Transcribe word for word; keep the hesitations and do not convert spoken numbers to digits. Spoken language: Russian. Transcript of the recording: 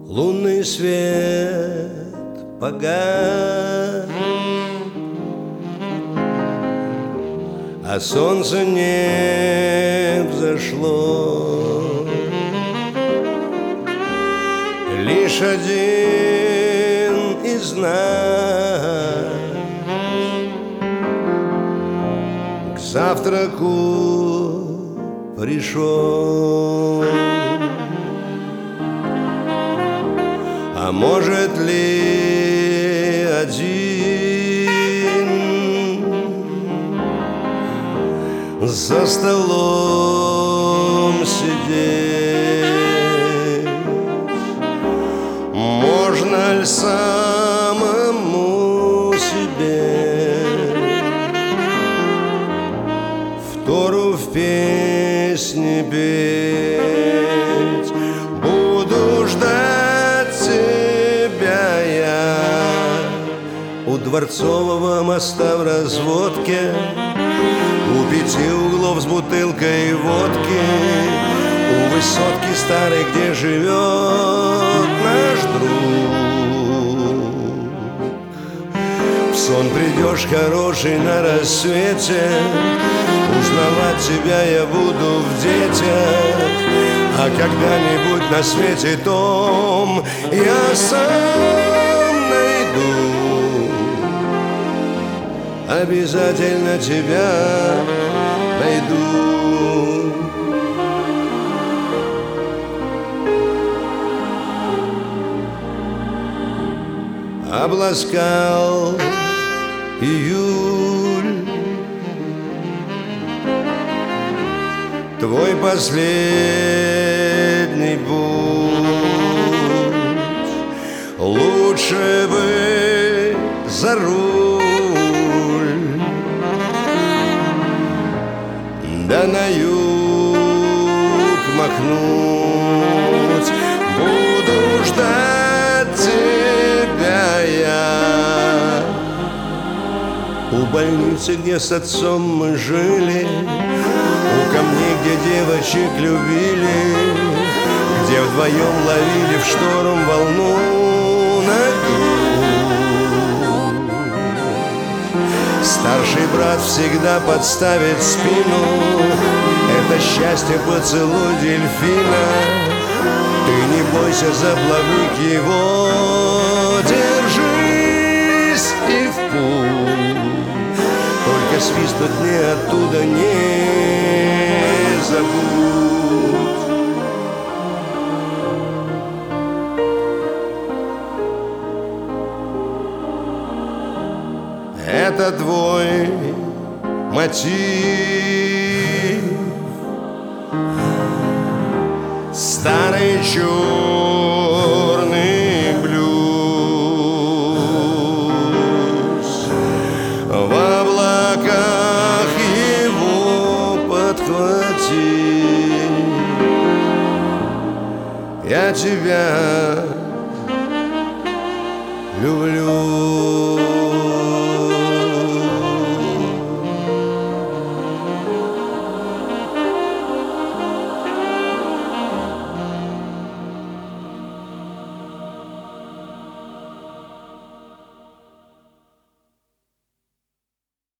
Лунный свет погас, а солнце не взошло. Лишь один из нас к завтраку пришел. А может ли один за столом сидеть? Можно ли самому себе втору в песне петь? Буду ждать тебя я у Дворцового моста в разводке, у пяти углов с бутылкой водки, у высотки старой, где живет наш друг. В сон придешь хороший на рассвете, узнавать тебя я буду в детях, а когда-нибудь на свете том я сам найду. Обязательно тебя найду. Обласкал июль твой последний путь. Лучше бы за руль, да на юг махнуть. Буду ждать тебя я у больницы, где с отцом мы жили, у камней, где девочек любили, где вдвоем ловили в шторм волну ногу. Старший брат всегда подставит спину, это счастье поцелуй дельфина. Ты не бойся за плавник его, держись и в путь. Только свистнуть мне оттуда не забудь. Это твой мотив, старый чудо.